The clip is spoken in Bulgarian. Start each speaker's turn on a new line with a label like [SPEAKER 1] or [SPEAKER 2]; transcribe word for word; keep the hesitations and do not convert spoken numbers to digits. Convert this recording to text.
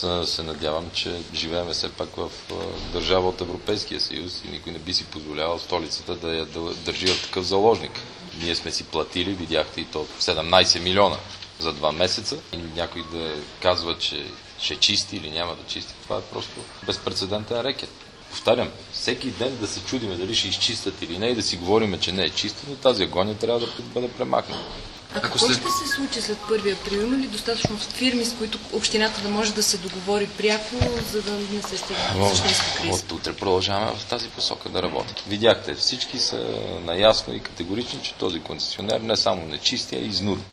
[SPEAKER 1] Аз се надявам, че живеем все пак в държава от Европейския съюз и никой не би си позволявал столицата да я държи в такъв заложник. Ние сме си платили, видяхте и то седемнайсет милиона за два месеца. И някой да казва, че ще чисти или няма да чисти. Това е просто безпрецедентен рекет. Повтарям, всеки ден да се чудиме дали ще изчистят или не и да си говорим, че не е чисто, но тази агония трябва да бъде премахната.
[SPEAKER 2] А какво ще се случи след първи април? Има ли достатъчно фирми, с които общината да може да се договори пряко, за да не се стигне до същинска криза?
[SPEAKER 1] От утре продължаваме в тази посока да работим. Видяхте, всички са наясно и категорични, че този концесионер не само не чисти, а изнуди.